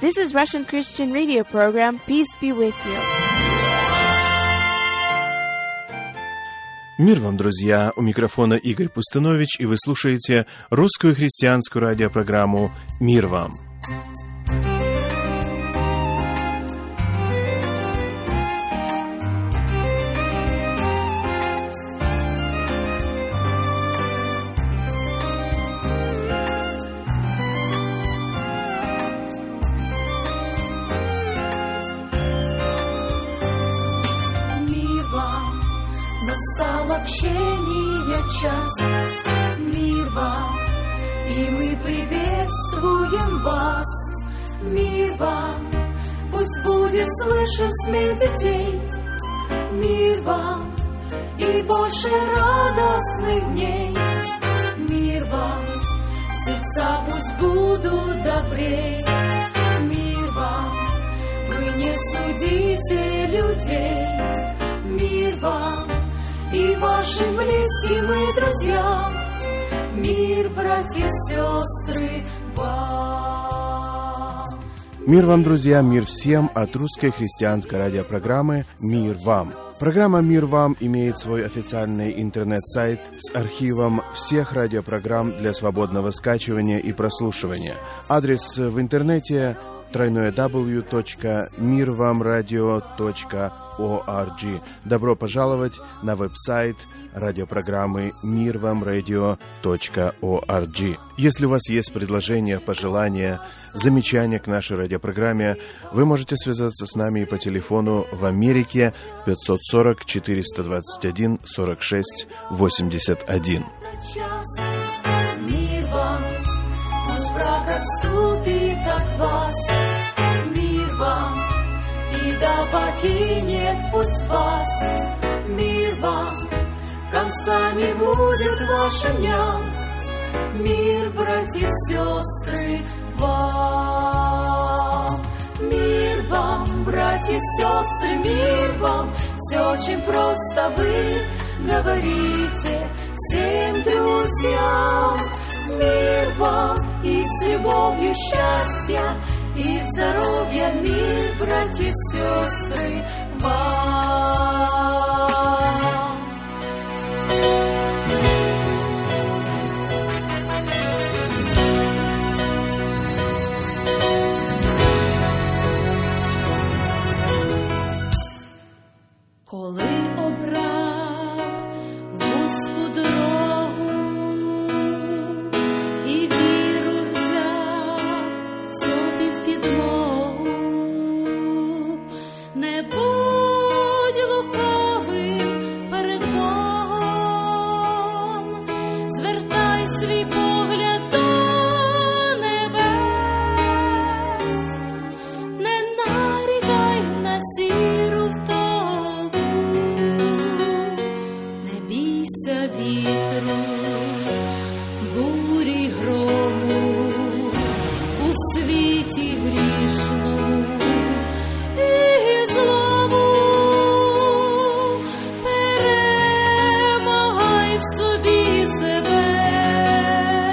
This is Russian Christian radio program. Peace be with you. Мир вам, друзья! У микрофона Игорь Пустынович, и вы слушаете русскую христианскую радиопрограмму «Мир вам». Настал общения час, мир вам, и мы приветствуем вас. Мир вам, пусть будет слышен смех детей. Мир вам, и больше радостных дней. Мир вам, сердца пусть будут добрей. Мир вам, вы не судите людей. Мир вам, и вашим близким и друзьям, мир, братья и сестры, вам. Мир вам, друзья, мир всем от русской христианской радиопрограммы «Мир вам». Программа «Мир вам» имеет свой официальный интернет-сайт с архивом всех радиопрограмм для свободного скачивания и прослушивания. Адрес в интернете www.mirvamradio.org. Добро пожаловать на веб-сайт радиопрограммы mirvamradio.org. Если у вас есть предложения, пожелания, замечания к нашей радиопрограмме, вы можете связаться с нами по телефону в Америке 540-421-46-81. Мир вам, пусть враг отступит от вас. Мир вам, и да покинет пусть вас. Мир вам, конца не будет вашим дням. Мир, братья и сестры, вам. Мир вам, братья и сестры, мир вам. Все очень просто, вы говорите всем друзьям. Мир вам, и с любовью счастья и здоровья, мир, братья и сестры, вам. Коли обрав вузьку дорогу і віру взяв собі в підмогу, не будь лукавим перед Богом, звертай свій погляд до небес, не нарікай на сіру втому, не бійся вітру, бурі грому у світі грішному і злому. Перемагай в собі себе,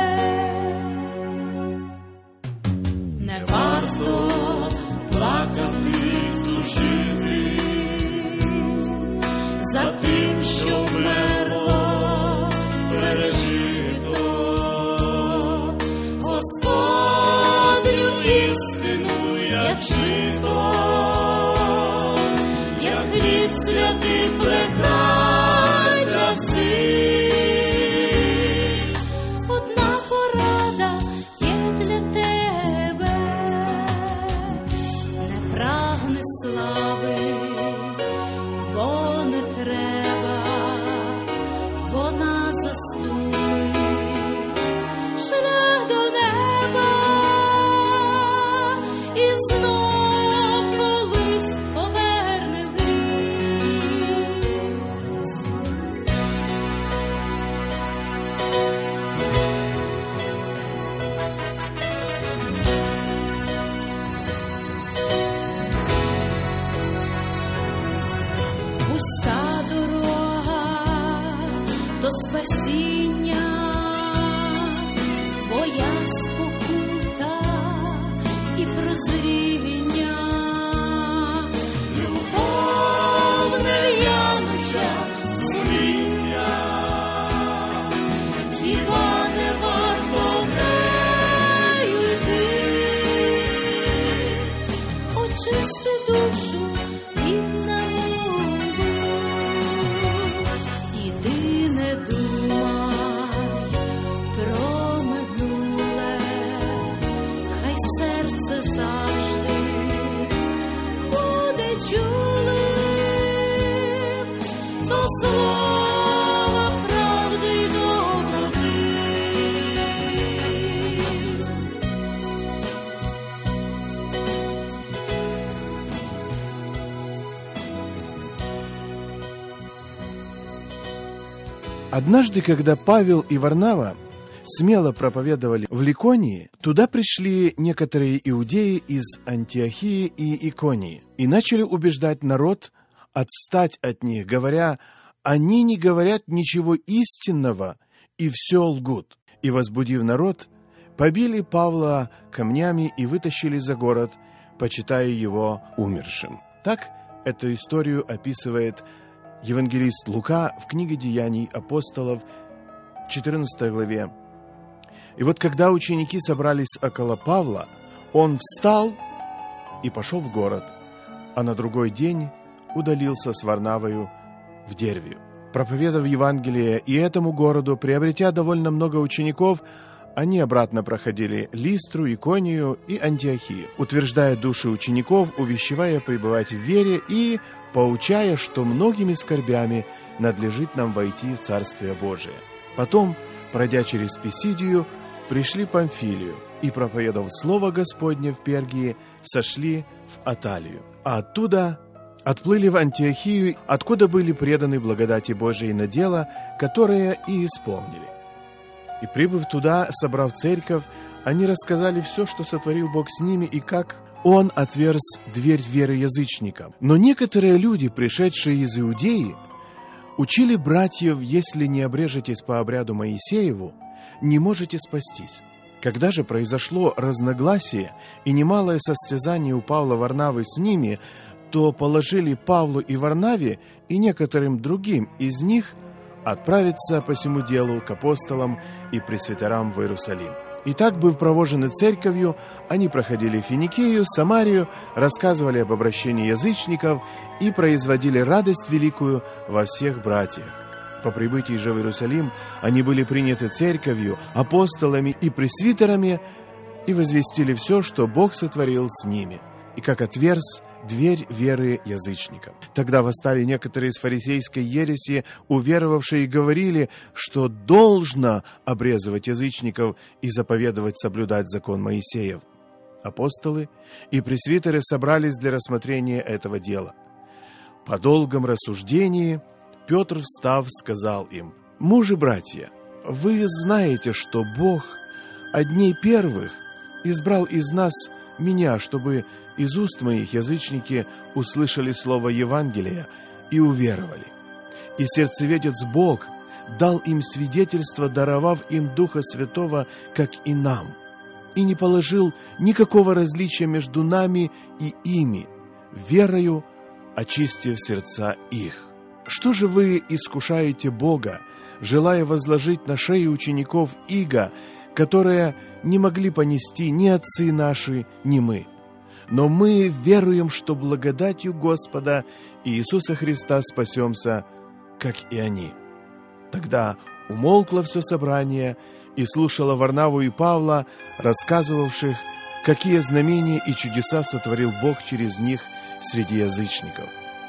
Однажды, когда Павел и Варнава смело проповедовали в Ликонии, туда пришли некоторые иудеи из Антиохии и Иконии и начали убеждать народ отстать от них, говоря: «Они не говорят ничего истинного, и все лгут». И, возбудив народ, побили Павла камнями и вытащили за город, почитая его умершим. Так эту историю описывает евангелист Лука в книге «Деяний апостолов» в 14 главе. И вот когда ученики собрались около Павла, он встал и пошел в город, а на другой день удалился с Варнавою в Дервию. Проповедав Евангелие и этому городу, приобретя довольно много учеников, они обратно проходили Листру, Иконию и Антиохию, утверждая души учеников, увещевая пребывать в вере и поучая, что многими скорбями надлежит нам войти в Царствие Божие. Потом, пройдя через Писидию, пришли в Памфилию и, проповедав Слово Господне в Пергии, сошли в Аталию, а оттуда отплыли в Антиохию, откуда были преданы благодати Божией на дело, которое и исполнили. И, прибыв туда, собрав церковь, они рассказали все, что сотворил Бог с ними, и как Он отверз дверь веры язычникам. Но некоторые люди, пришедшие из Иудеи, учили братьев: если не обрежетесь по обряду Моисееву, не можете спастись. Когда же произошло разногласие и немалое состязание у Павла Варнавы с ними, то положили Павлу и Варнаве и некоторым другим из них отправиться по сему делу к апостолам и пресвитерам в Иерусалим. И так, быв провожены церковью, они проходили Финикию, Самарию, рассказывали об обращении язычников и производили радость великую во всех братьях. По прибытии же в Иерусалим они были приняты церковью, апостолами и пресвитерами и возвестили все, что Бог сотворил с ними, и как отверз дверь веры язычникам. Тогда восстали некоторые из фарисейской ереси, уверовавшие, и говорили, что должно обрезывать язычников и заповедовать соблюдать закон Моисеев. Апостолы и пресвитеры собрались для рассмотрения этого дела. По долгом рассуждении Петр, встав, сказал им: «Мужи-братья, вы знаете, что Бог от дней первых избрал из нас меня, чтобы из уст моих язычники услышали слово Евангелия и уверовали. И сердцеведец Бог дал им свидетельство, даровав им Духа Святого, как и нам, и не положил никакого различия между нами и ими, верою очистив сердца их. Что же вы искушаете Бога, желая возложить на шеи учеников иго, которое не могли понести ни отцы наши, ни мы? Но мы веруем, что благодатью Господа Иисуса Христа спасемся, как и они». Тогда умолкло все собрание и слушало Варнаву и Павла, рассказывавших, какие знамения и чудеса сотворил Бог через них среди язычников.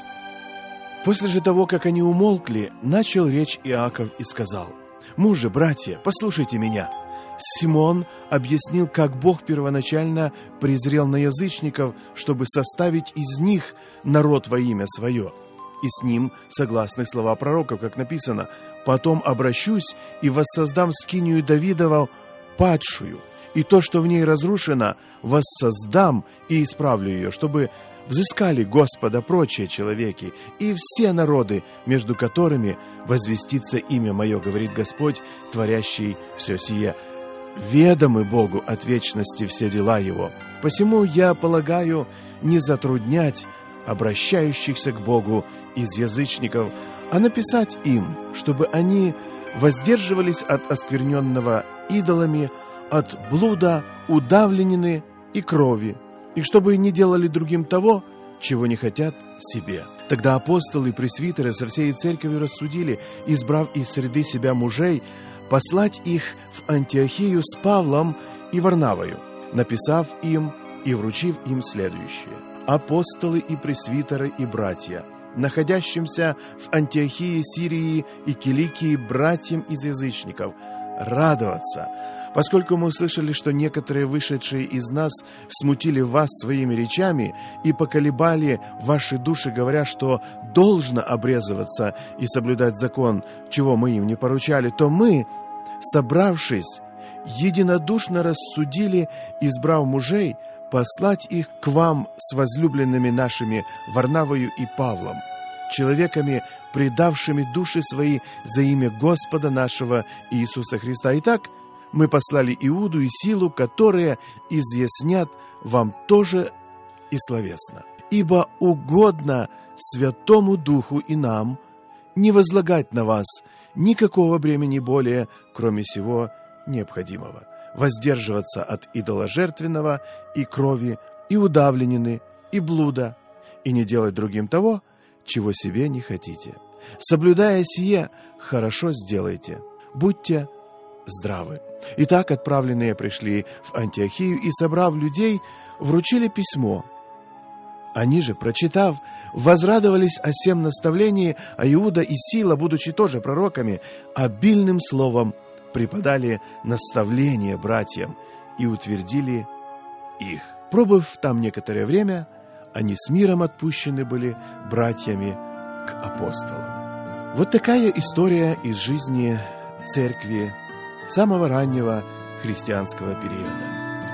После же того, как они умолкли, начал речь Иаков и сказал: «Мужи, братья, послушайте меня. Симон объяснил, как Бог первоначально презрел на язычников, чтобы составить из них народ во имя свое. И с ним согласны слова пророков, как написано: «Потом обращусь и воссоздам скинию Давидову падшую, и то, что в ней разрушено, воссоздам и исправлю ее, чтобы взыскали Господа прочие человеки и все народы, между которыми возвестится имя мое, говорит Господь, творящий все сие. Ведомы Богу от вечности все дела Его. Посему я полагаю не затруднять обращающихся к Богу из язычников, а написать им, чтобы они воздерживались от оскверненного идолами, от блуда, удавленины и крови, и чтобы не делали другим того, чего не хотят себе». Тогда апостолы и пресвитеры со всей церковью рассудили, избрав из среды себя мужей, послать их в Антиохию с Павлом и Варнавою, написав им и вручив им следующее: «Апостолы и пресвитеры и братья, находящимся в Антиохии, Сирии и Киликии, братьям из язычников, радоваться, Поскольку мы услышали, что некоторые вышедшие из нас смутили вас своими речами и поколебали ваши души, говоря, что должно обрезываться и соблюдать закон, чего мы им не поручали, то мы, собравшись, единодушно рассудили, избрав мужей, послать их к вам с возлюбленными нашими Варнавою и Павлом, человеками, предавшими души свои за имя Господа нашего Иисуса Христа. Итак, мы послали Иуду и Силу, которые изъяснят вам тоже и словесно. Ибо угодно Святому Духу и нам не возлагать на вас никакого бремени более, кроме сего необходимого, воздерживаться от идоложертвенного и крови, и удавленины, и блуда, и не делать другим того, чего себе не хотите. Соблюдая сие, хорошо сделайте, будьте здравы. Итак, отправленные пришли в Антиохию и, собрав людей, вручили письмо. Они же, прочитав, возрадовались о сем наставлении, а Иуда и Сила, будучи тоже пророками, обильным словом преподали наставление братьям и утвердили их. Пробыв там некоторое время, они с миром отпущены были братьями к апостолам. Вот такая история из жизни церкви самого раннего христианского периода.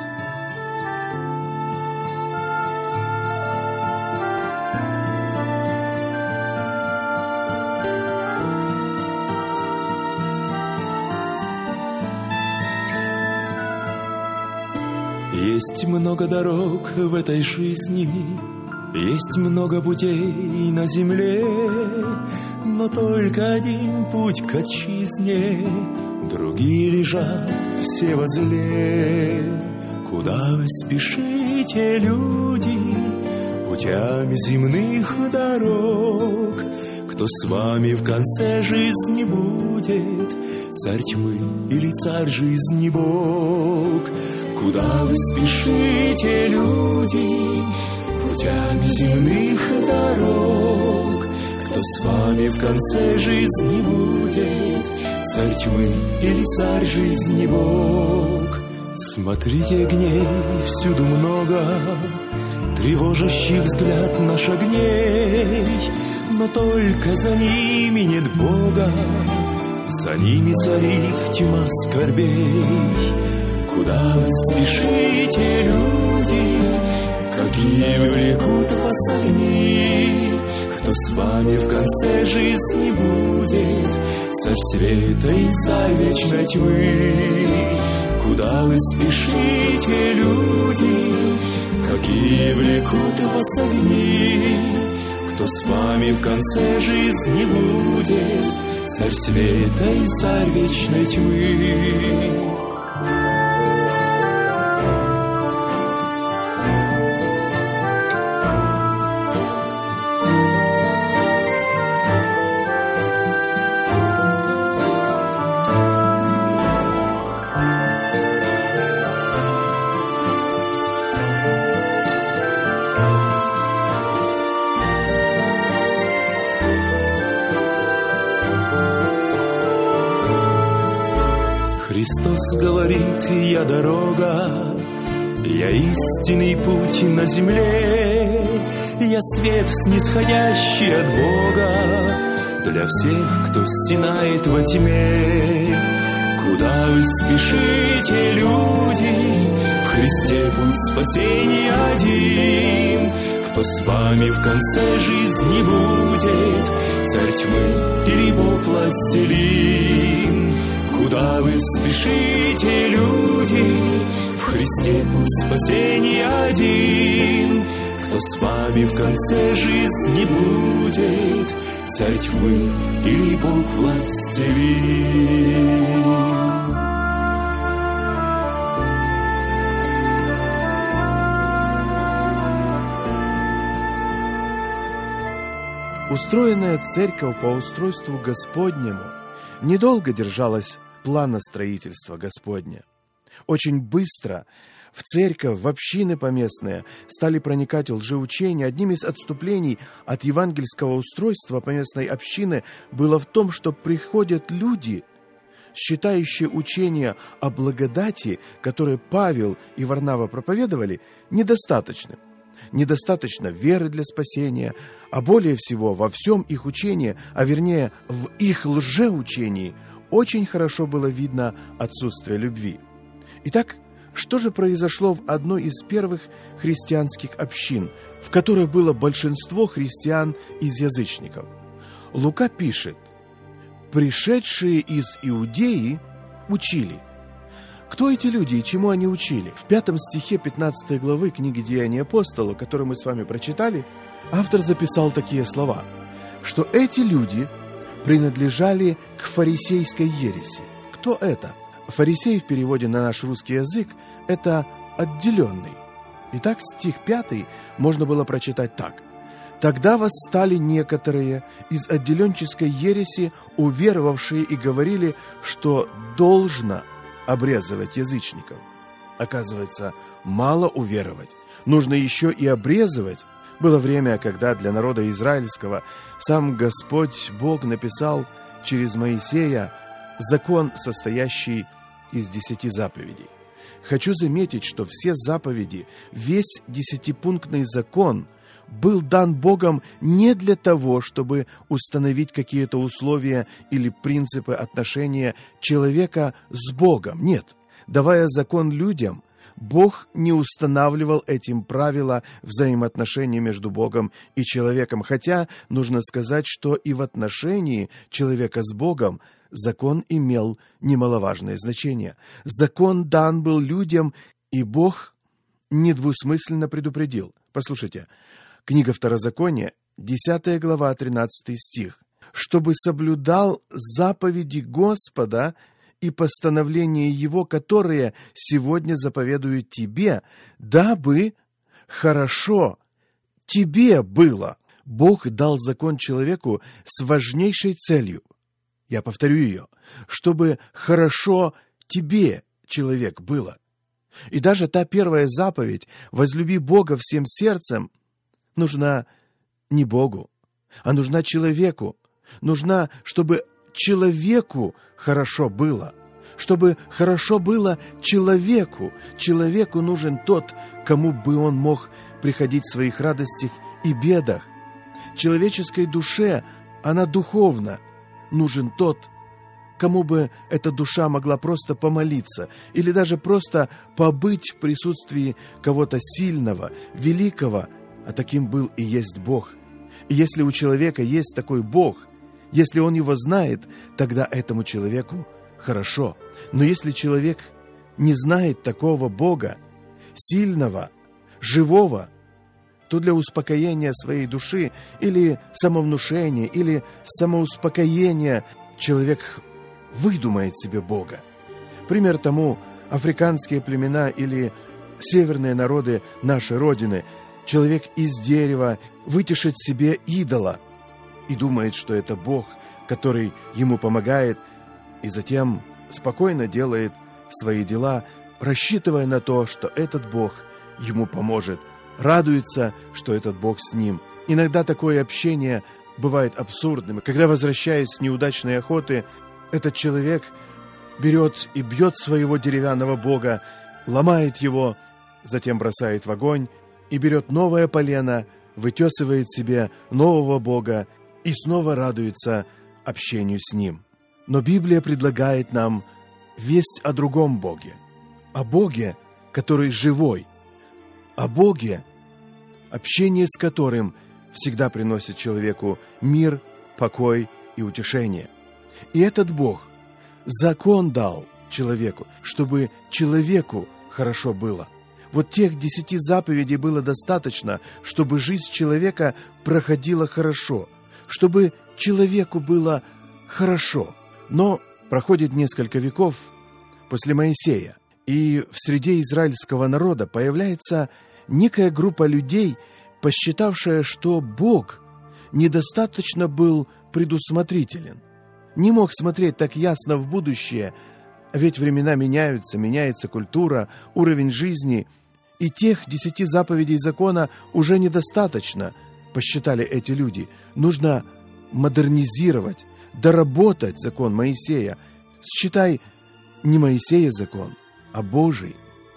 Есть много дорог в этой жизни, есть много путей на земле, но только один путь к отчизне, другие лежат все возле. Куда вы спешите, люди, путями земных дорог? Кто с вами в конце жизни будет, царь тьмы или царь жизни Бог? Куда вы спешите, люди, путями земных дорог? Кто с вами в конце жизни будет, царь тьмы или царь жизни Бог? Смотрите, огней всюду много, тревожащих взгляд наш огней, но только за ними нет Бога, за ними царит тьма скорбей. Куда вы спешите, люди, какие влекут вас огни? Кто с вами в конце жизни будет, царь света и царь вечной тьмы? Куда вы спешите, люди, какие влекут вас огни? Кто с вами в конце жизни будет, царь света и царь вечной тьмы? Христос говорит: я дорога, я истинный путь на земле, я свет, снисходящий от Бога для всех, кто стенает во тьме. Куда вы спешите, люди, в Христе путь спасения один. Кто с вами в конце жизни будет, царь тьмы или Бог властелин? Куда вы спешите, люди, в Христе путь спасения один. Кто с вами в конце жизни будет, царь тьмы или Бог властелин? Устроенная церковь по устройству Господнему недолго держалась плана строительства Господня. Очень быстро в церковь, в общины поместные стали проникать лжеучения. Одним из отступлений от евангельского устройства поместной общины было в том, что приходят люди считающие учение о благодати, которое Павел и Варнава проповедовали, недостаточным. Недостаточно веры для спасения, а более всего во всем их учении, а вернее в их лжеучении, очень хорошо было видно отсутствие любви. Итак, что же произошло в одной из первых христианских общин, в которых было большинство христиан из язычников? Лука пишет: «Пришедшие из Иудеи учили». Кто эти люди и чему они учили? В 5 стихе 15 главы книги «Деяния апостолов», которую мы с вами прочитали, автор записал такие слова, что эти люди принадлежали к фарисейской ереси. Кто это? Фарисей в переводе на наш русский язык – это «отделенный». Итак, стих 5 можно было прочитать так. «Тогда восстали некоторые из отделенческой ереси, уверовавшие и говорили, что должно обрезывать язычников». Оказывается, мало уверовать, нужно еще и обрезывать. Было время, когда для народа израильского сам Господь Бог написал через Моисея закон, состоящий из 10 заповедей. Хочу заметить, что все заповеди, весь 10-пунктный закон был дан Богом не для того, чтобы установить какие-то условия или принципы отношения человека с Богом. Нет, давая закон людям, Бог не устанавливал этим правила взаимоотношений между Богом и человеком, хотя нужно сказать, что и в отношении человека с Богом закон имел немаловажное значение. Закон дан был людям, и Бог недвусмысленно предупредил. Послушайте, книга Второзакония, 10 глава, 13 стих. «Чтобы соблюдал заповеди Господа и постановления Его, которые сегодня заповедуют тебе, дабы хорошо тебе было». Бог дал закон человеку с важнейшей целью. Я повторю ее. Чтобы хорошо тебе, человек, было. И даже та первая заповедь «возлюби Бога всем сердцем» нужна не Богу, а нужна человеку. Нужна, чтобы человеку хорошо было. Чтобы хорошо было человеку. Человеку нужен тот, кому бы он мог приходить в своих радостях и бедах. Человеческой душе, она духовна, нужен тот, кому бы эта душа могла просто помолиться или даже просто побыть в присутствии кого-то сильного, великого, а таким был и есть Бог. И если у человека есть такой Бог, если он его знает, тогда этому человеку хорошо. Но если человек не знает такого Бога, сильного, живого, то для успокоения своей души или самовнушения, или самоуспокоения человек выдумает себе Бога. Пример тому африканские племена или северные народы нашей Родины. Человек из дерева вытешит себе идола и думает, что это Бог, который ему помогает, и затем спокойно делает свои дела, рассчитывая на то, что этот Бог ему поможет, радуется, что этот Бог с ним. Иногда такое общение бывает абсурдным. Когда, возвращаясь с неудачной охоты, этот человек берет и бьет своего деревянного бога, ломает его, затем бросает в огонь и берет новое полено, вытесывает себе нового бога и снова радуется общению с ним. Но Библия предлагает нам весть о другом Боге, о Боге, который живой, о Боге, общение с которым всегда приносит человеку мир, покой и утешение. И этот Бог закон дал человеку, чтобы человеку хорошо было. Вот тех 10 заповедей было достаточно, чтобы жизнь человека проходила хорошо, чтобы человеку было хорошо. Но проходит несколько веков после Моисея, и в среде израильского народа появляется некая группа людей, посчитавшая, что Бог недостаточно был предусмотрителен, не мог смотреть так ясно в будущее, ведь времена меняются, меняется культура, уровень жизни, и тех 10 заповедей закона уже недостаточно, посчитали эти люди. Нужно модернизировать, доработать закон Моисея, считай, не Моисея закон, а Божий,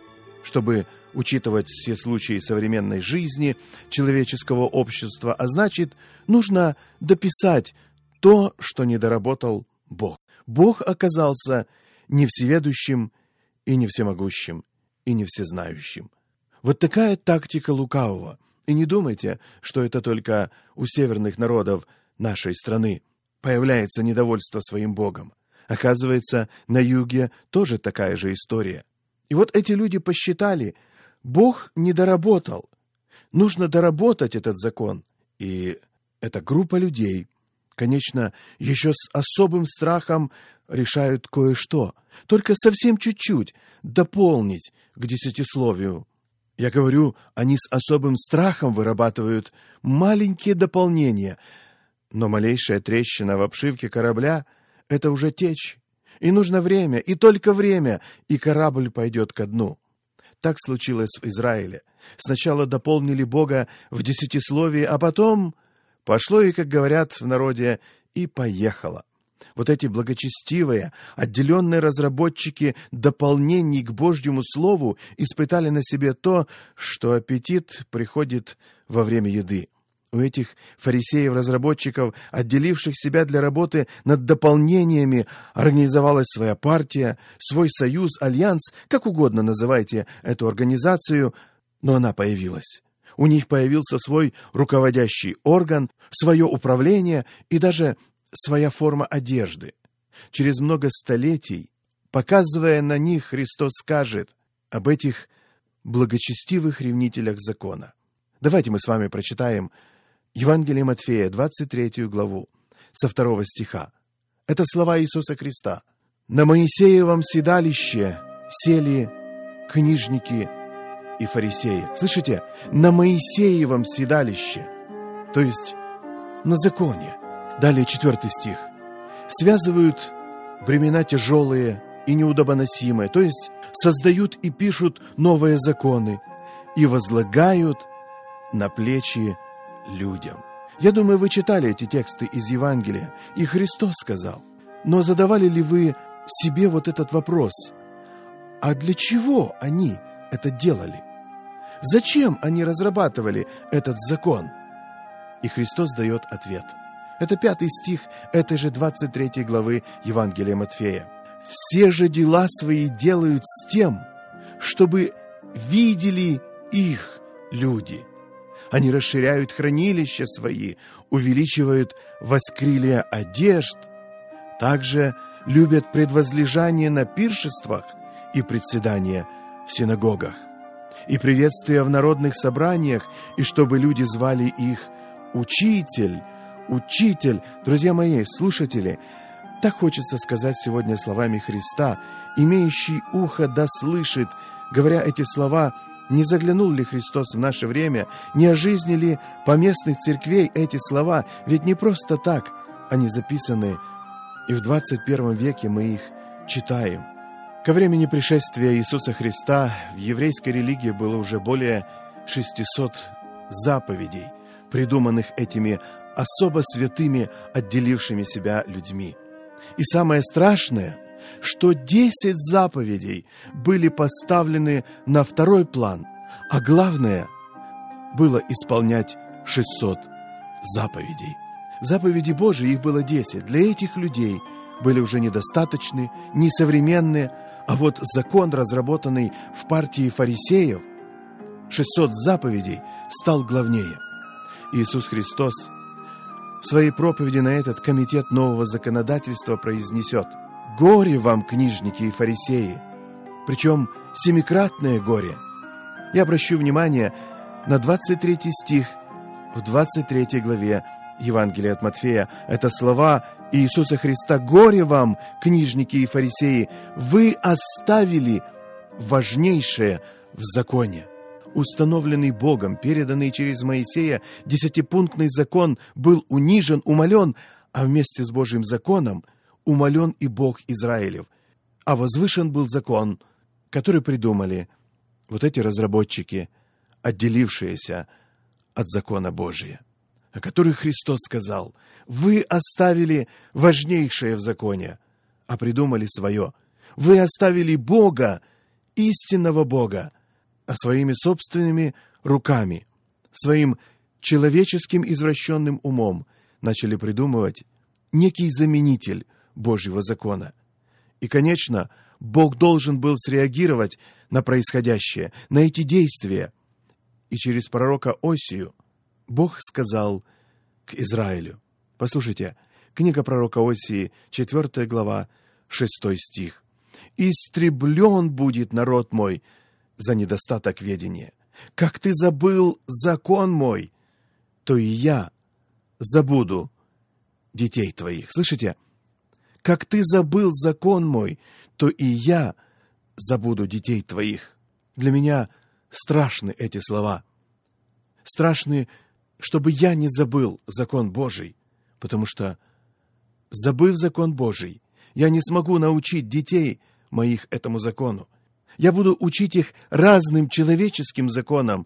чтобы учитывать все случаи современной жизни человеческого общества, а значит, нужно дописать то, что не доработал Бог. Бог оказался не всеведущим и не всемогущим, и не всезнающим. Вот такая тактика лукавого. И не думайте, что это только у северных народов нашей страны появляется недовольство своим Богом. Оказывается, на юге тоже такая же история. И вот эти люди посчитали, Бог не доработал. Нужно доработать этот закон. И эта группа людей, конечно, еще с особым страхом решают кое-что, только совсем чуть-чуть дополнить к десятисловию. Я говорю, они с особым страхом вырабатывают маленькие дополнения, но малейшая трещина в обшивке корабля — это уже течь. И нужно время, и только время, и корабль пойдет ко дну. Так случилось в Израиле. Сначала дополнили Бога в десятисловии, а потом пошло и, как говорят в народе, и поехало. Вот эти благочестивые, отделенные разработчики дополнений к Божьему Слову испытали на себе то, что аппетит приходит во время еды. У этих фарисеев-разработчиков, отделивших себя для работы над дополнениями, организовалась своя партия, свой союз, альянс, как угодно называйте эту организацию, но она появилась. У них появился свой руководящий орган, свое управление и даже своя форма одежды. Через много столетий, показывая на них, Христос скажет об этих благочестивых ревнителях закона. Давайте мы с вами прочитаем Евангелие Матфея, 23 главу, со 2 стиха. Это слова Иисуса Христа. «На Моисеевом седалище сели книжники и фарисеи». Слышите? На Моисеевом седалище, то есть на законе. Далее 4 стих. «Связывают бремена тяжелые и неудобоносимые», то есть создают и пишут новые законы и возлагают на плечи людям. Я думаю, вы читали эти тексты из Евангелия, и Христос сказал. Но задавали ли вы себе вот этот вопрос? А для чего они это делали? Зачем они разрабатывали этот закон? И Христос дает ответ. Это 5 стих этой же 23 главы Евангелия Матфея. «Все же дела свои делают с тем, чтобы видели их люди. Они расширяют хранилища свои, увеличивают воскрилия одежд, также любят предвозлежание на пиршествах и председание в синагогах, и приветствия в народных собраниях, и чтобы люди звали их «Учитель». Учитель, друзья мои, слушатели, так хочется сказать сегодня словами Христа, имеющий ухо да слышит, говоря эти слова, не заглянул ли Христос в наше время, не о жизни ли поместных церквей эти слова, ведь не просто так они записаны, и в 21 веке мы их читаем. Ко времени пришествия Иисуса Христа в еврейской религии было уже более 600 заповедей, придуманных этими особо святыми, отделившими себя людьми. И самое страшное, что 10 заповедей были поставлены на второй план, а главное было исполнять 600 заповедей. Заповеди Божии, их было 10. Для этих людей были уже недостаточны, несовременные, а вот закон, разработанный в партии фарисеев, 600 заповедей, стал главнее. Иисус Христос в своей проповеди на этот комитет нового законодательства произнесет: «Горе вам, книжники и фарисеи!» Причем семикратное горе. Я обращу внимание на 23 стих в 23 главе Евангелия от Матфея. Это слова Иисуса Христа: «Горе вам, книжники и фарисеи! Вы оставили важнейшее в законе». Установленный Богом, переданный через Моисея, 10-пунктный закон был унижен, умален, а вместе с Божьим законом умален и Бог Израилев. А возвышен был закон, который придумали вот эти разработчики, отделившиеся от закона Божия, о которых Христос сказал: «Вы оставили важнейшее в законе, а придумали свое. Вы оставили Бога, истинного Бога, а своими собственными руками, своим человеческим извращенным умом начали придумывать некий заменитель Божьего закона. И, конечно, Бог должен был среагировать на происходящее, на эти действия. И через пророка Осию Бог сказал к Израилю. Послушайте, книга пророка Осии, 4 глава, 6 стих. «Истреблен будет народ мой за недостаток ведения. Как ты забыл закон мой, то и я забуду детей твоих». Слышите? «Как ты забыл закон мой, то и я забуду детей твоих». Для меня страшны эти слова. Страшны, чтобы я не забыл закон Божий, потому что, забыв закон Божий, я не смогу научить детей моих этому закону. Я буду учить их разным человеческим законам,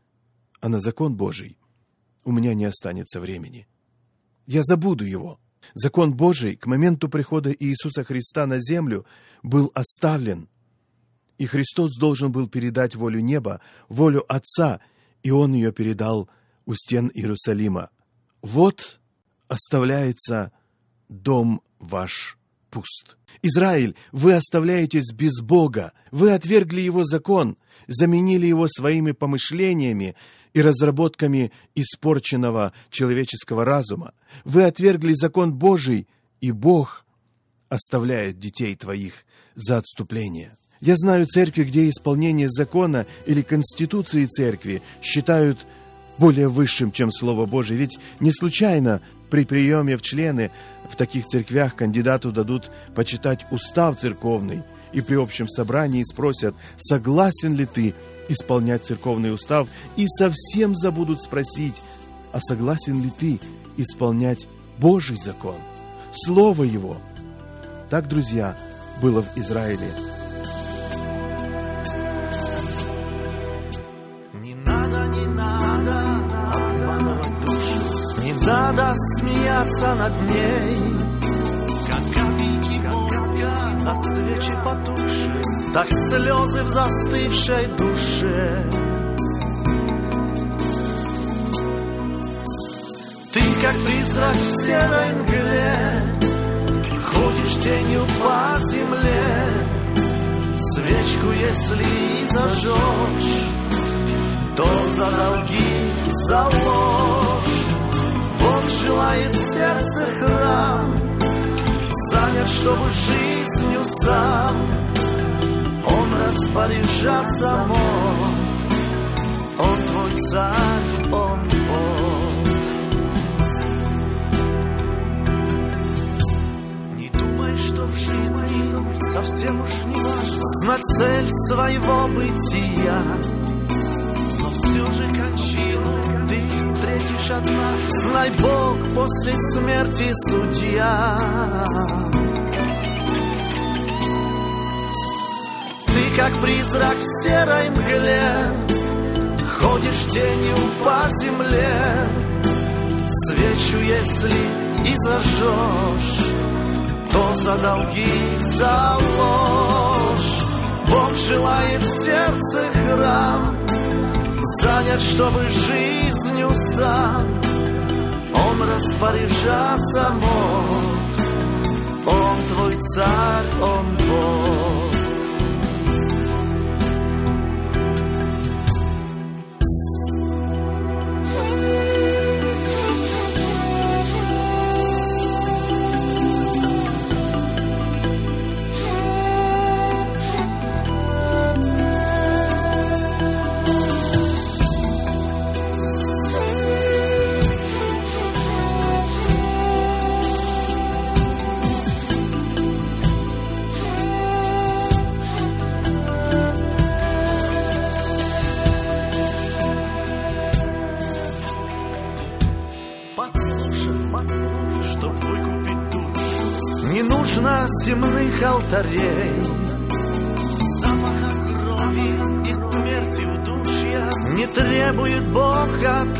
а на закон Божий у меня не останется времени. Я забуду его. Закон Божий к моменту прихода Иисуса Христа на землю был оставлен, и Христос должен был передать волю неба, волю Отца, и Он ее передал у стен Иерусалима. «Вот оставляется дом ваш пуст». Израиль, вы оставляетесь без Бога, вы отвергли Его закон, заменили Его своими помышлениями и разработками испорченного человеческого разума. Вы отвергли закон Божий, и Бог оставляет детей твоих за отступление. Я знаю церкви, где исполнение закона или конституции церкви считают более высшим, чем Слово Божие. Ведь не случайно при приеме в члены в таких церквях кандидату дадут почитать устав церковный, и при общем собрании спросят, согласен ли ты исполнять церковный устав, и совсем забудут спросить, а согласен ли ты исполнять Божий закон, Слово Его. Так, друзья, было в Израиле. Не надо обманывать душу, не надо смеяться над ней, как капельки воска на свече потухшей, так слезы в застывшей душе. Ты, как призрак в серой мгле, ходишь тенью по земле. Свечку, если и зажжешь, то за долги, за ложь. Бог желает сердце храм, занят, чтобы жизнью сам Он распоряжаться мог. Он твой царь, Он Бог. Не думай, что в жизни совсем уж не важно знать цель своего бытия, но все же кончину ты встретишь одна. Знай, Бог после смерти судья. Ты, как призрак в серой мгле, ходишь тенью по земле. Свечу, если и зажжешь, то за долги, за ложь. Бог желает сердце храм, занят, чтобы жизнью сам Он распоряжаться мог. Он твой царь, Он Бог. Чтоб выкупить душу, не нужно земных алтарей, запаха крови и смерти удушья не требует Бог от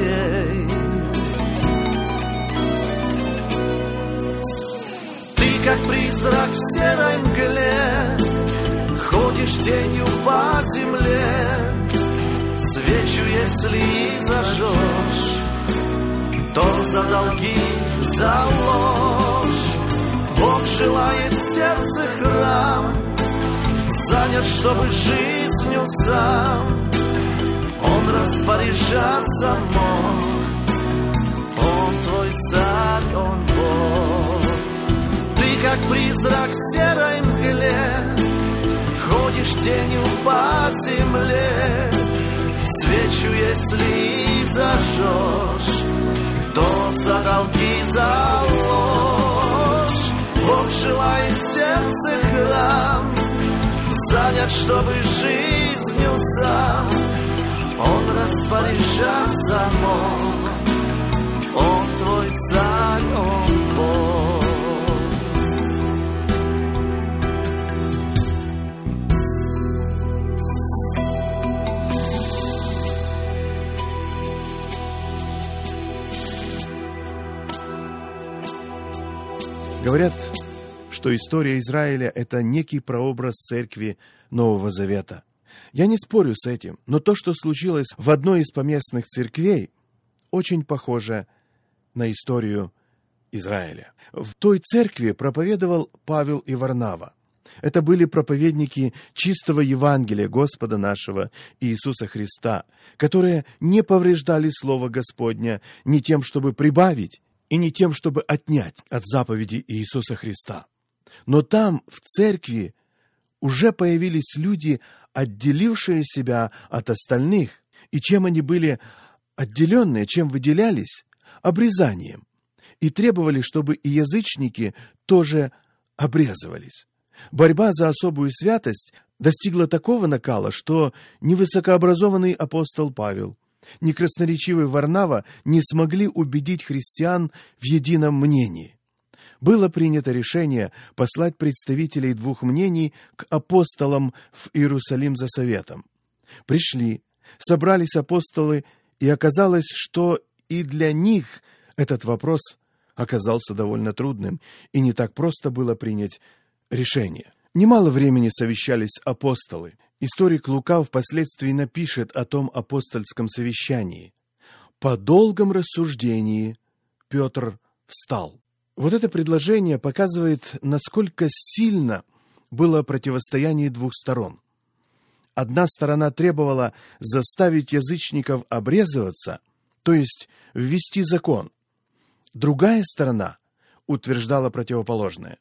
людей. Ты, как как призрак в серой мгле, ходишь тенью по земле. Свечу, если и зажжешь, то за долги, за ложь. Бог желает сердце храм, занят, чтобы жизнью сам Он распоряжаться мог. Он твой царь, он Бог. Ты как призрак в серой мгле, ходишь тенью по земле. Свечу, если и зажжешь, то за долги, за ложь. Бог желает сердце храм, занят, чтобы жизнью сам Он распоряжаться мог. Он твой царь, он Бог. Говорят, что история Израиля – это некий прообраз церкви Нового Завета. Я не спорю с этим, но то, что случилось в одной из поместных церквей, очень похоже на историю Израиля. В той церкви проповедовал Павел и Варнава. Это были проповедники чистого Евангелия Господа нашего Иисуса Христа, которые не повреждали Слово Господня ни тем, чтобы прибавить, и не тем, чтобы отнять от заповеди Иисуса Христа. Но там, в церкви, уже появились люди, отделившие себя от остальных. И чем они были отделенные, чем выделялись? Обрезанием. И требовали, чтобы и язычники тоже обрезывались. Борьба за особую святость достигла такого накала, что ни высокообразованный апостол Павел, ни красноречивый Варнава не смогли убедить христиан в едином мнении. Было принято решение послать представителей двух мнений к апостолам в Иерусалим за советом. Пришли, собрались апостолы, и оказалось, что и для них этот вопрос оказался довольно трудным, и не так просто было принять решение. Немало времени совещались апостолы. Историк Лука впоследствии напишет о том апостольском совещании. «По долгом рассуждении Петр встал». Вот это предложение показывает, насколько сильно было противостояние двух сторон. Одна сторона требовала заставить язычников обрезываться, то есть ввести закон. Другая сторона утверждала противоположное.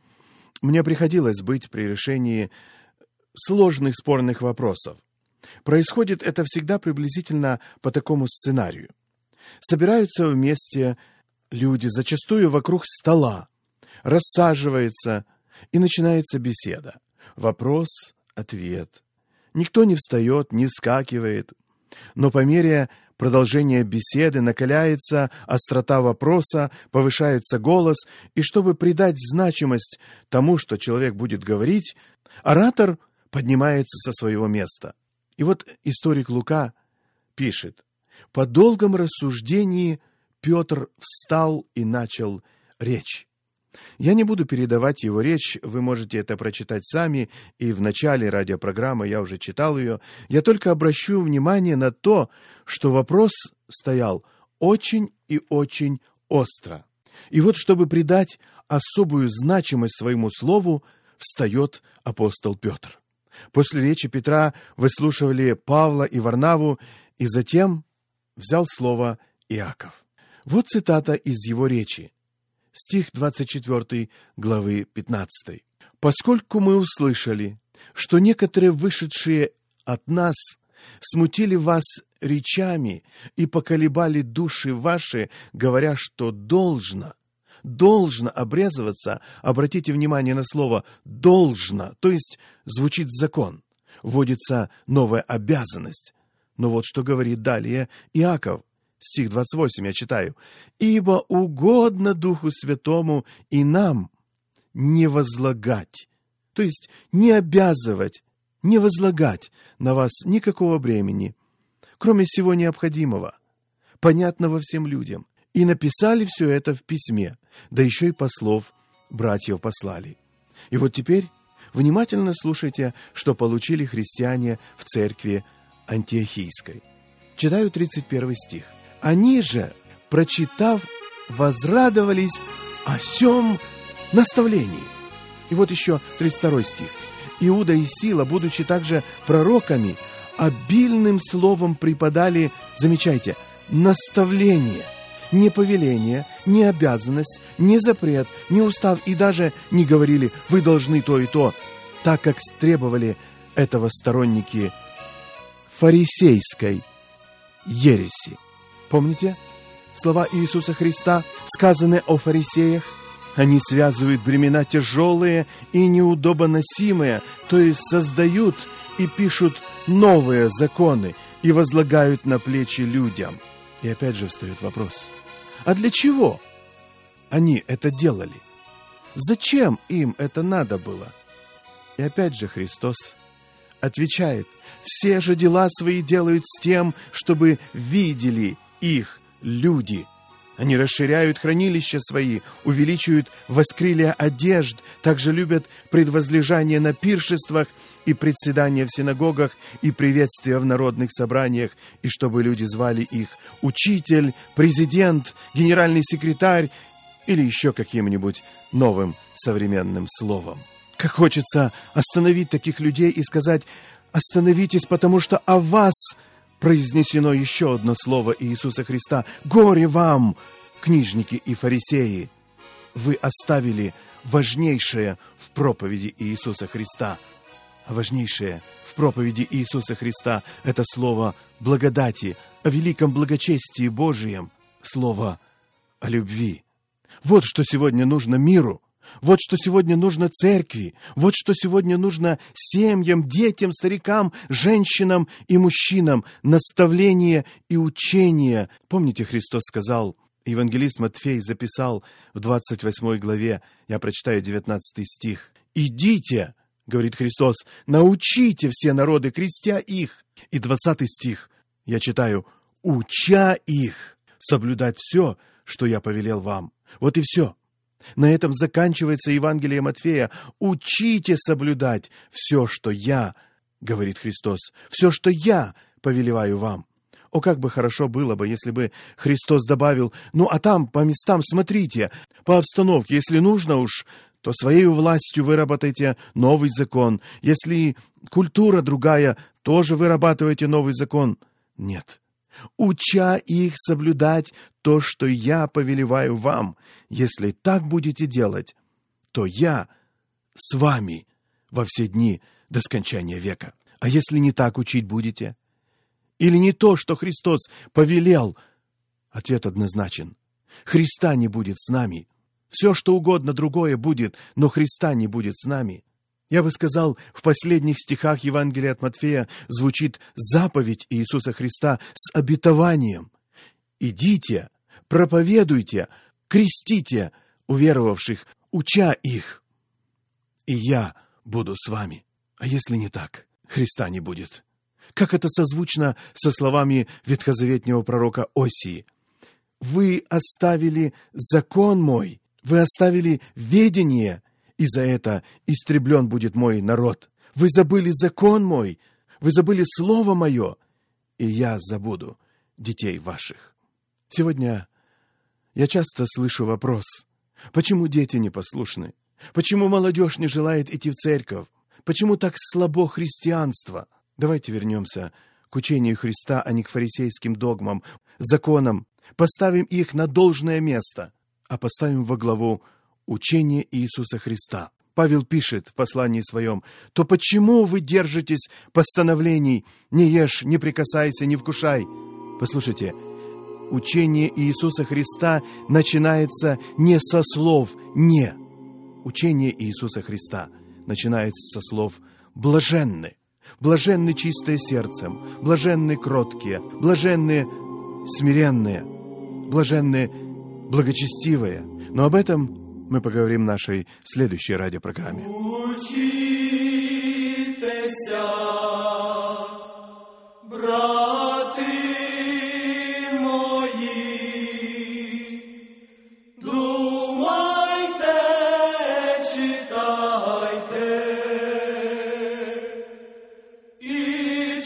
Мне приходилось быть при решении сложных спорных вопросов. Происходит это всегда приблизительно по такому сценарию. Собираются вместе люди, зачастую вокруг стола, рассаживаются, и начинается беседа. Вопрос, ответ. Никто не встает, не вскакивает. Но по мере продолжения беседы накаляется острота вопроса, повышается голос, и чтобы придать значимость тому, что человек будет говорить, оратор поднимается со своего места. И вот историк Лука пишет: «По долгом рассуждении Петр встал и начал речь». Я не буду передавать его речь, вы можете это прочитать сами, и в начале радиопрограммы я уже читал ее. Я только обращу внимание на то, что вопрос стоял очень и очень остро. И вот, чтобы придать особую значимость своему слову, встает апостол Петр. После речи Петра выслушивали Павла и Варнаву, и затем взял слово Иаков. Вот цитата из его речи. Стих 24 главы 15. «Поскольку мы услышали, что некоторые вышедшие от нас смутили вас речами и поколебали души ваши, говоря, что должно обрезываться», обратите внимание на слово «должно», то есть звучит закон, вводится новая обязанность. Но вот что говорит далее Иаков. Стих 28 я читаю. «Ибо угодно Духу Святому и нам не возлагать», то есть не обязывать, не возлагать на вас никакого бремени, кроме всего необходимого, понятного всем людям. И написали все это в письме, да еще и послов братьев послали. И вот теперь внимательно слушайте, что получили христиане в церкви Антиохийской. Читаю 31 стих. «Они же, прочитав, возрадовались о сем наставлении». И вот еще 32 стих. «Иуда и Сила, будучи также пророками, обильным словом преподали, замечайте, наставление, не повеление, не обязанность, не запрет, не устав, и даже не говорили: вы должны то и то, так как требовали этого сторонники фарисейской ереси». Помните слова Иисуса Христа, сказанные о фарисеях? Они связывают бремена тяжелые и неудобоносимые, то есть создают и пишут новые законы и возлагают на плечи людям. И опять же встает вопрос: а для чего они это делали? Зачем им это надо было? И опять же Христос отвечает: все же дела свои делают с тем, чтобы видели их люди. Они расширяют хранилища свои, увеличивают воскрылия одежд, также любят предвозлежание на пиршествах и председания в синагогах и приветствия в народных собраниях, и чтобы люди звали их учитель, президент, генеральный секретарь или еще каким-нибудь новым современным словом. Как хочется остановить таких людей и сказать: остановитесь, потому что о вас произнесено еще одно слово Иисуса Христа: «Горе вам, книжники и фарисеи! Вы оставили важнейшее в проповеди Иисуса Христа». А важнейшее в проповеди Иисуса Христа – это слово благодати, о великом благочестии Божием, слово о любви. Вот что сегодня нужно миру. Вот что сегодня нужно церкви, вот что сегодня нужно семьям, детям, старикам, женщинам и мужчинам. Наставление и учение. Помните, Христос сказал, евангелист Матфей записал в 28 главе, я прочитаю 19 стих. «Идите, — говорит Христос, — научите все народы, крестя их». И 20 стих, я читаю, «уча их соблюдать все, что я повелел вам». Вот и все. На этом заканчивается Евангелие Матфея. «Учите соблюдать все, что я, — говорит Христос, — все, что я повелеваю вам». О, как бы хорошо было бы, если бы Христос добавил: ну, а там по местам смотрите, по обстановке, если нужно уж, то своей властью выработайте новый закон. Если культура другая, тоже вырабатывайте новый закон. Нет. «Уча их соблюдать то, что я повелеваю вам. Если так будете делать, то я с вами во все дни до скончания века». А если не так учить будете? Или не то, что Христос повелел? Ответ однозначен. Христа не будет с нами. Все, что угодно другое будет, но Христа не будет с нами. Я бы сказал, в последних стихах Евангелия от Матфея звучит заповедь Иисуса Христа с обетованием. «Идите, проповедуйте, крестите уверовавших, уча их, и я буду с вами». А если не так, Христа не будет. Как это созвучно со словами ветхозаветнего пророка Осии: «Вы оставили закон мой, вы оставили ведение, и за это истреблен будет мой народ. Вы забыли закон мой, вы забыли слово мое, и я забуду детей ваших». Сегодня я часто слышу вопрос: почему дети непослушны? Почему молодежь не желает идти в церковь? Почему так слабо христианство? Давайте вернемся к учению Христа, а не к фарисейским догмам, законам. Поставим их на должное место, а поставим во главу учение Иисуса Христа. Павел пишет в послании своем: «То почему вы держитесь постановлений: не ешь, не прикасайся, не вкушай?» Послушайте, учение Иисуса Христа начинается не со слов «не». Учение Иисуса Христа начинается со слов «блаженны». Блаженны чистые сердцем, блаженны кроткие, блаженны смиренные, блаженны благочестивые. Но об этом мы поговорим в нашей следующей радиопрограмме. Учитеся, брати мої, думайте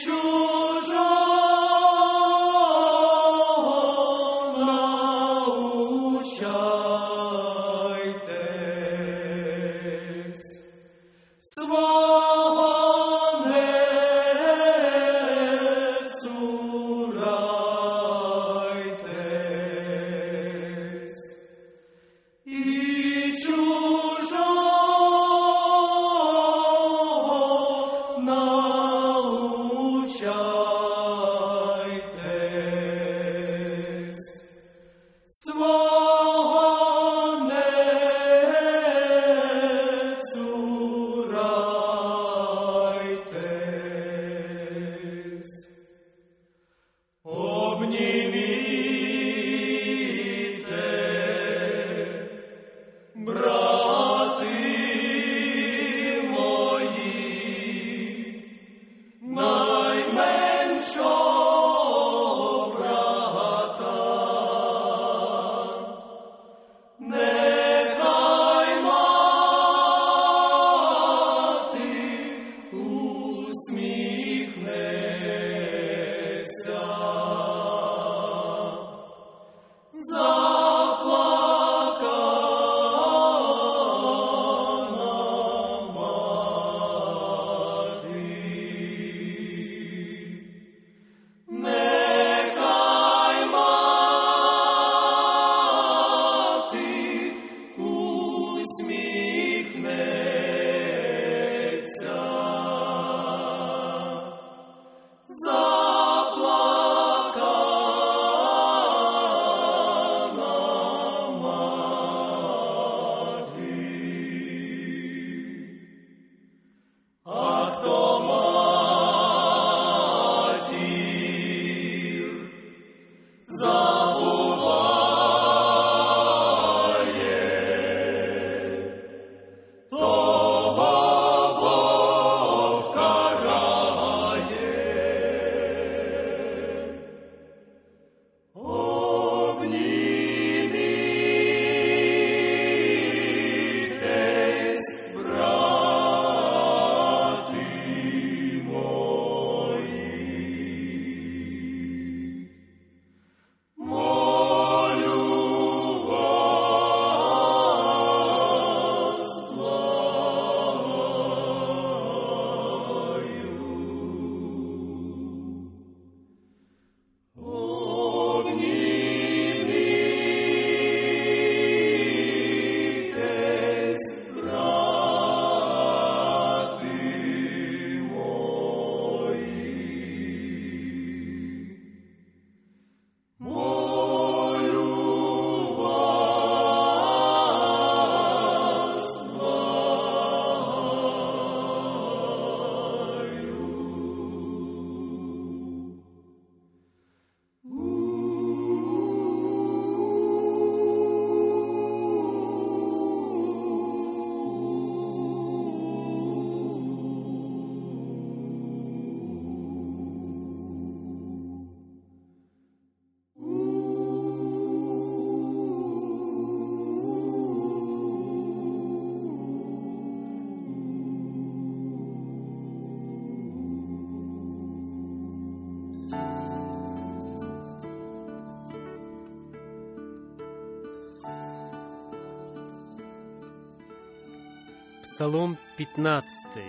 Псалом 15,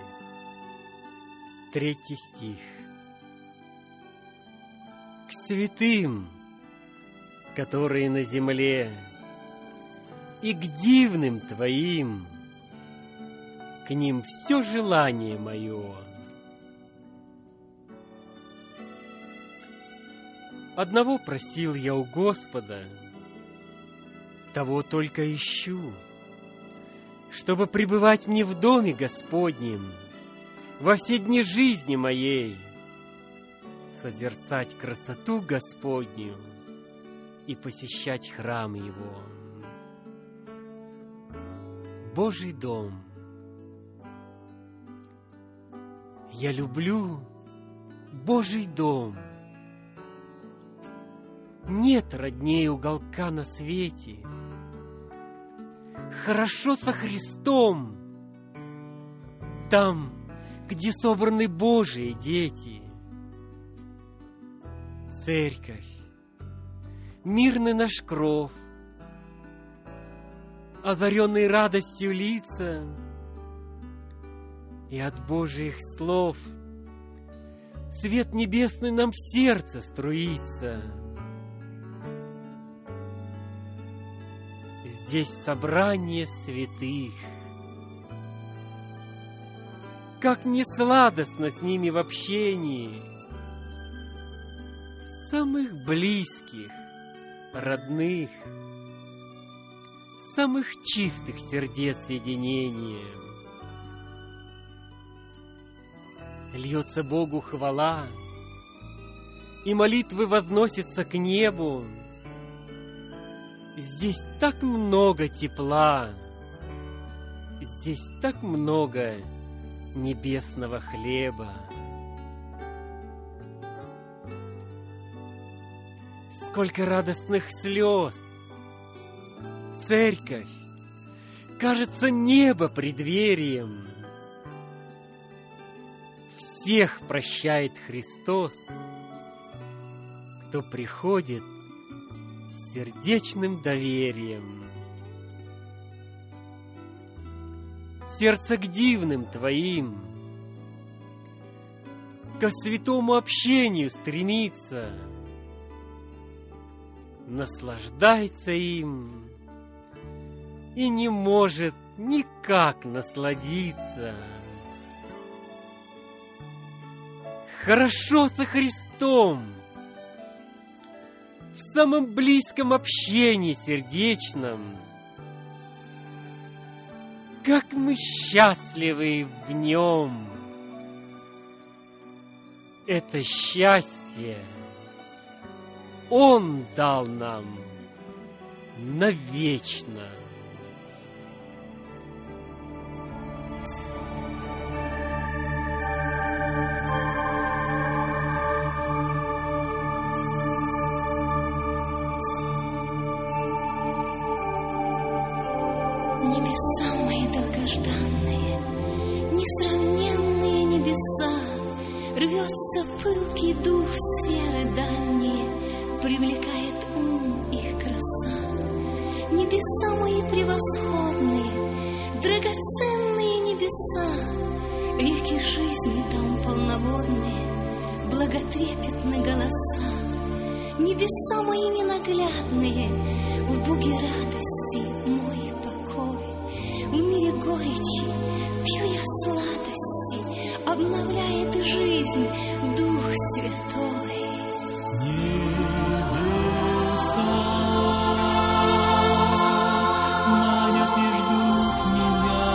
3 стих. К святым, которые на земле, и к дивным Твоим, к ним все желание мое. Одного просил я у Господа, того только ищу, чтобы пребывать мне в доме Господнем во все дни жизни моей, созерцать красоту Господню и посещать храм Его. Божий дом. Я люблю Божий дом. Нет роднее уголка на свете. Хорошо со Христом, там, где собраны Божии дети. Церковь, мирный наш кров, озаренный радостью лица, и от Божьих слов свет небесный нам в сердце струится. Здесь собрание святых. Как мне сладостно с ними в общении, самых близких, родных, самых чистых сердец единения. Льется Богу хвала, и молитвы возносятся к небу. Здесь так много тепла, здесь так много небесного хлеба. Сколько радостных слез! Церковь, кажется, небо преддверием. Всех прощает Христос, кто приходит с сердечным доверием. Сердце к дивным Твоим, ко святому общению стремится, наслаждается им и не может никак насладиться. Хорошо со Христом, в самом близком общении сердечном. Как мы счастливы в нем! Это счастье Он дал нам навечно. Небеса мои долгожданные, несравненные небеса, рвется пылкий дух сферы дальние, привлекает ум их краса. Небеса мои превосходные, драгоценные небеса, реки жизни там полноводные, благотрепетны голоса. Небеса мои ненаглядные, в буге радости мой покой. В мире горечи пью я сладости, обновляет жизнь Дух Святой. Небеса манят и ждут меня.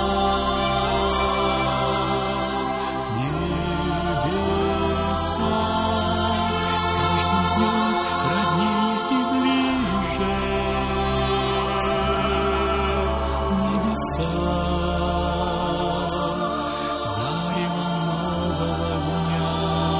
Небеса с каждым днем роднее и ближе. Небеса зарево нового дня.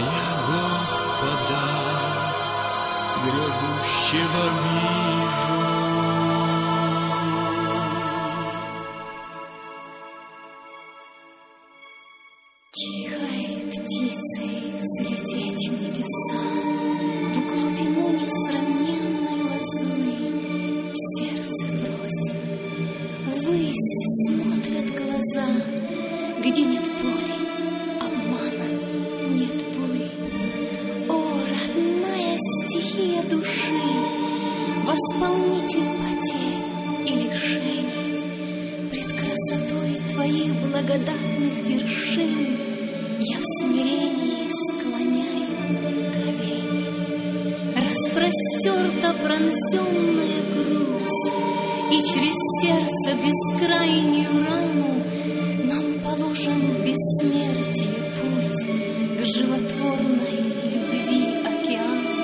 Я Господа грядущего вижу. Тихой птицей взлететь в небеса, в глубину несравненной лазури сердце бросит. Ввысь смотрят глаза, где нет боли, обмана, нет бури. О, родная стихия души, восполнитель потерь и лишений, пред красотой твоих благодатных вершин я в смирении склоняю колени. Распростерта пронзенная грудь, и через сердце бескрайнюю рану нам положен бессмертие путь к животворной любви океану.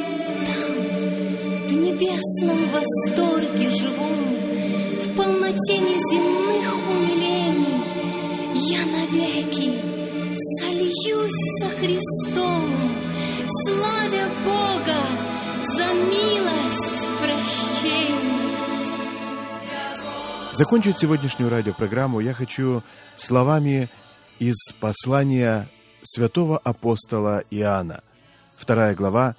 Там, в небесном восторге живом, в полноте неземных умилений, я навеки сольюсь со Христом, славя Бога за милость прощения. Закончить сегодняшнюю радиопрограмму я хочу словами из послания святого апостола Иоанна, 2 глава,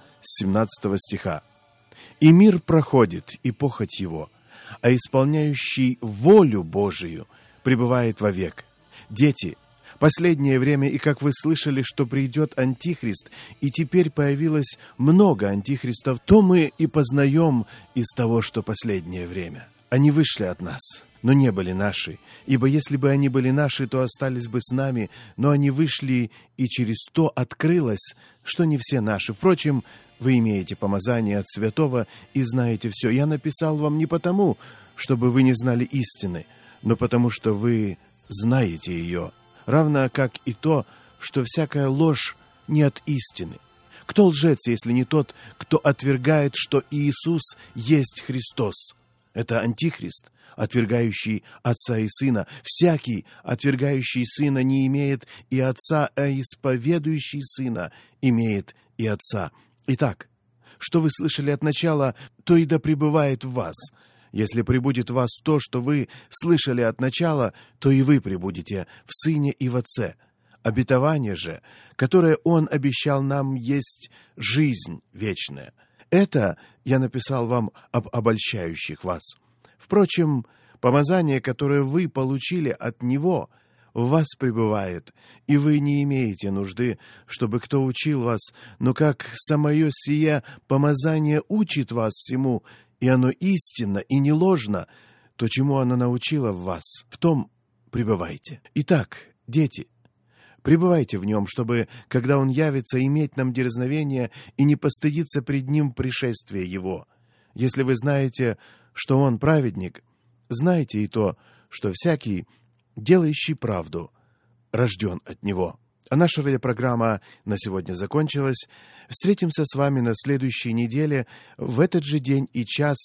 17 стиха. «И мир проходит, и похоть его, а исполняющий волю Божию пребывает вовек. Дети, последнее время, и как вы слышали, что придет Антихрист, и теперь появилось много антихристов, то мы и познаем из того, что последнее время. Они вышли от нас, но не были наши, ибо если бы они были наши, то остались бы с нами, но они вышли, и через то открылось, что не все наши. Впрочем, вы имеете помазание от святого и знаете все. Я написал вам не потому, чтобы вы не знали истины, но потому, что вы знаете ее, равно как и то, что всякая ложь не от истины. Кто лжец, если не тот, кто отвергает, что Иисус есть Христос? Это Антихрист, отвергающий Отца и Сына. Всякий, отвергающий Сына, не имеет и Отца, а исповедующий Сына имеет и Отца. Итак, что вы слышали от начала, то и да пребывает в вас. Если пребудет в вас то, что вы слышали от начала, то и вы пребудете в Сыне и в Отце. Обетование же, которое Он обещал нам, есть жизнь вечная. Это я написал вам об обольщающих вас. Впрочем, помазание, которое вы получили от Него, в вас пребывает, и вы не имеете нужды, чтобы кто учил вас, но как самое сие помазание учит вас всему, и оно истинно и не ложно, то, чему оно научило в вас, в том пребывайте. Итак, дети, пребывайте в нем, чтобы, когда он явится, иметь нам дерзновение и не постыдиться пред ним пришествия его. Если вы знаете, что он праведник, знайте и то, что всякий, делающий правду, рожден от него. А наша радиопрограмма на сегодня закончилась. Встретимся с вами на следующей неделе в этот же день и час.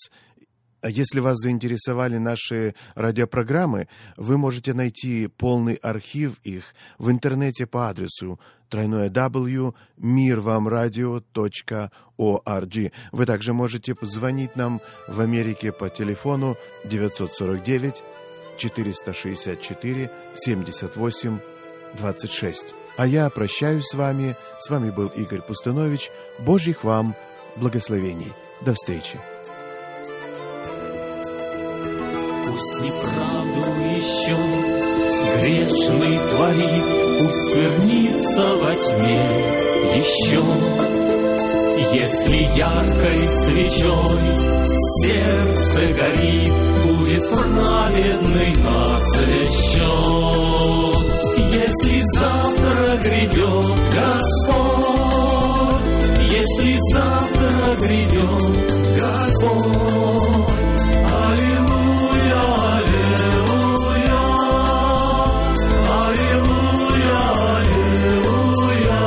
Если вас заинтересовали наши радиопрограммы, вы можете найти полный архив их в интернете по адресу www.mirvamradio.org. Вы также можете позвонить нам в Америке по телефону 949-464-78-26. А я прощаюсь с вами. С вами был Игорь Пустынович. Божьих вам благословений. До встречи. Пусть неправду еще грешный творит, пусть сквернится во тьме еще. Если яркой свечой сердце горит, будет праведный освящен. Если завтра грядет Господь, если завтра грядет Господь, аллилуйя, аллилуйя, аллилуйя, аллилуйя.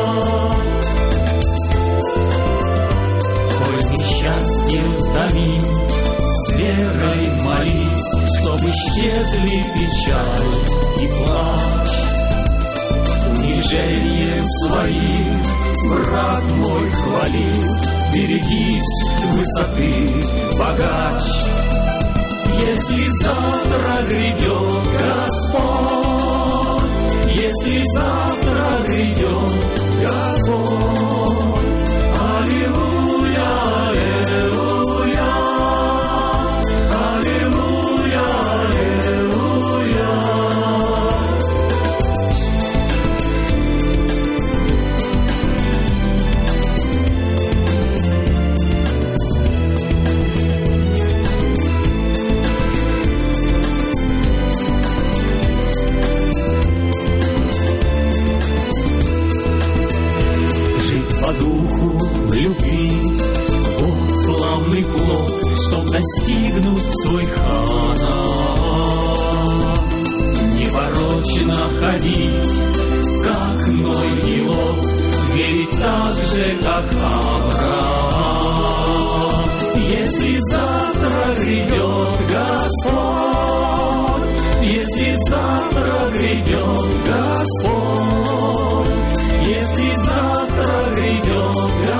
Коль несчастье томим, с верой молись, чтобы исчезли печаль и плач. Унижением своим брат мой, хвались, берегись высоты, богач. Если завтра грядет Господь, если завтра грядет Господь, аллилуйя, аллилуйя, аллилуйя, аллилуйя. По духу любви, вот славный плод, чтоб достигнуть свой хана. Непорочно ходить, как Ной и Лот, верить так же, как Авраам. Если завтра грядет Господь, если завтра грядет Господь, если завтра грядет Господь,